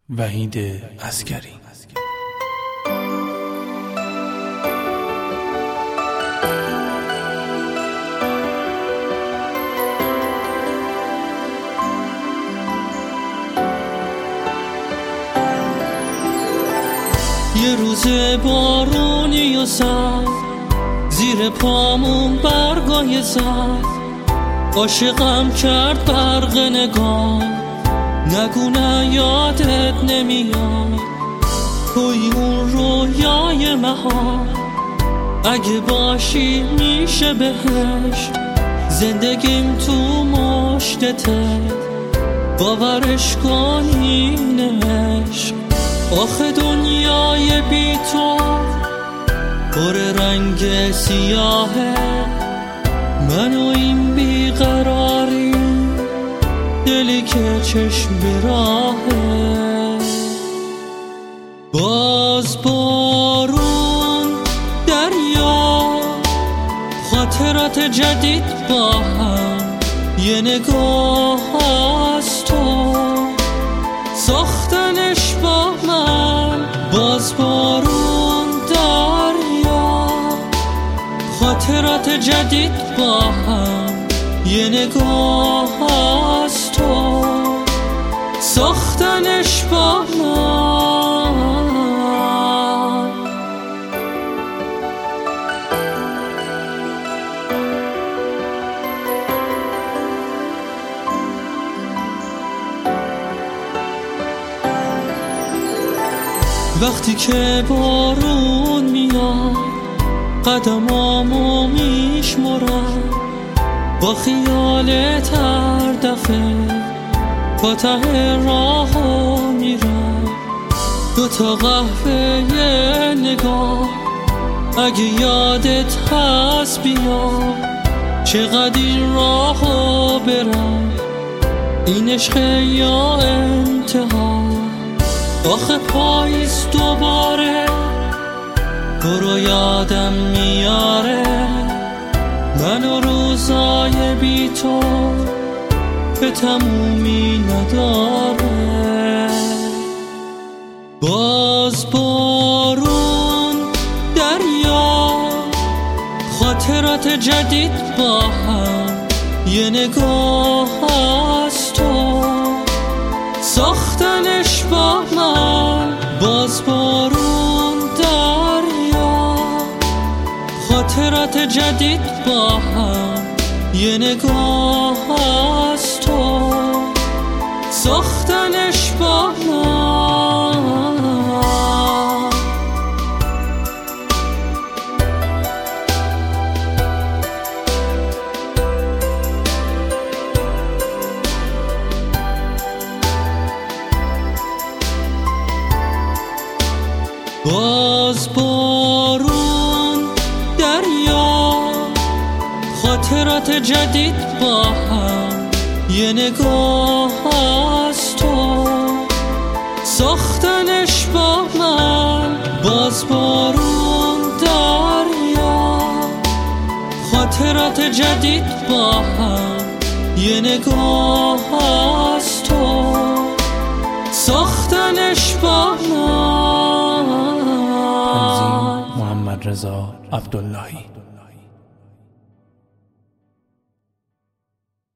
وحید عسگری. یه روز بارونی و سر زیر پامون برگای زد، عاشقم کرد برق نگاه، نگو نه یادت نمیاد توی اون رویای مهار، اگه باشی میشه بهشت، زندگیم تو مشتته، باورش کن این عشق. آخه دنیای بی تو پر رنگ سیاهه، من و این بیقراری دلی که چشم به راهه. باز بارون، دریا، خاطرات جدید با هم، یه نگاه از تو ساختنش با من. باز بارون، دریا، خاطرات جدید با هم، یه نگاه از تو ساختنش با من. وقتی که بارون میاد قدمامو میشمرم، با خیالت هر دفعه با ته راهو میرم. دوتا قهوه یه نگاه، اگه یادت هست بیا، چقدر این راهو برم، این عشق یا انتها. آخه پاییز دوباره برو یادم میاره، من و روزای بی تو که تمومی نداره. باز بارون، دریا، خاطرات جدید با هم، یه نگاه از تو ساختنش با من. باز بارون، دریا، خاطرات جدید با هم، یه نگاه از تو ساختنش با من. باز بارون، دریا، خاطرات جدید با هم، یه نگاه از تو ساختنش با من. باز بارون، دریا، خاطرات جدید با هم، یه نگاه از تو ساختنش با من. محمد رضا عبداللهی.